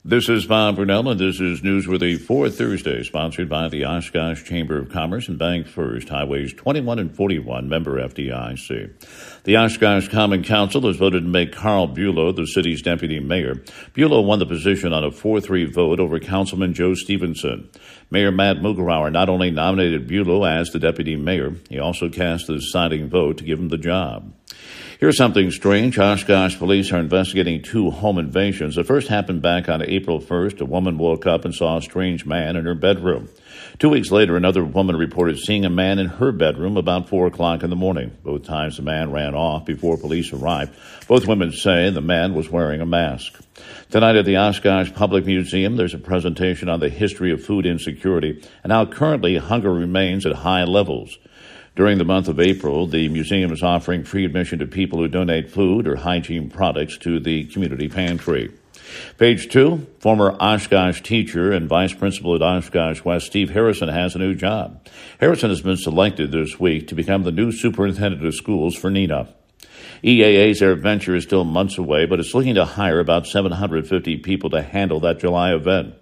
This is Bob Brunel, and this is Newsworthy for Thursday, sponsored by the Oshkosh Chamber of Commerce and Bank First, Highways 21 and 41, member FDIC. The Oshkosh Common Council has voted to make Carl Bulow the city's deputy mayor. Bulow won the position on a 4-3 vote over Councilman Joe Stevenson. Mayor Matt Mugelauer not only nominated Bulow as the deputy mayor, he also cast the deciding vote to give him the job. Here's something strange. Oshkosh police are investigating 2 home invasions. The first happened back on April 1st. A woman woke up and saw a strange man in her bedroom. 2 weeks later, another woman reported seeing a man in her bedroom about 4 o'clock in the morning. Both times the man ran off before police arrived. Both women say the man was wearing a mask. Tonight at the Oshkosh Public Museum, there's a presentation on the history of food insecurity and how currently hunger remains at high levels. During the month of April, the museum is offering free admission to people who donate food or hygiene products to the community pantry. Page 2, former Oshkosh teacher and vice principal at Oshkosh West, Steve Harrison, has a new job. Harrison has been selected this week to become the new superintendent of schools for Neenah. EAA's Air Venture is still months away, but it's looking to hire about 750 people to handle that July event.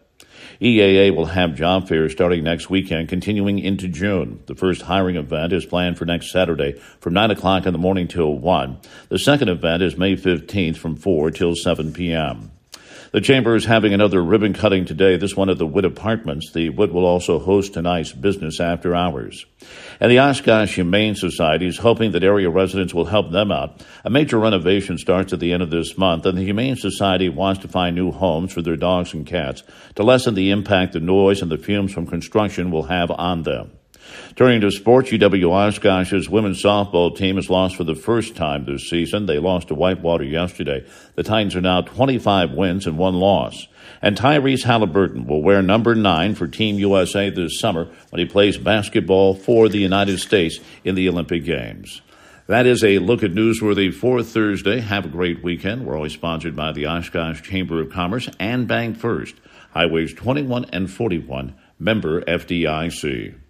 EAA will have job fairs starting next weekend, continuing into June. The first hiring event is planned for next Saturday from 9 o'clock in the morning till 1. The second event is May 15th from 4 till 7 p.m. The Chamber is having another ribbon cutting today, this one at the Witt Apartments. The Witt will also host tonight's business after hours. And the Oshkosh Humane Society is hoping that area residents will help them out. A major renovation starts at the end of this month, and the Humane Society wants to find new homes for their dogs and cats to lessen the impact the noise and the fumes from construction will have on them. Turning to sports, UW-Oshkosh's women's softball team has lost for the first time this season. They lost to Whitewater yesterday. The Titans are now 25 wins and 1 loss. And Tyrese Halliburton will wear number 9 for Team USA this summer when he plays basketball for the United States in the Olympic Games. That is a look at Newsworthy for Thursday. Have a great weekend. We're always sponsored by the Oshkosh Chamber of Commerce and Bank First, Highways 21 and 41, member FDIC.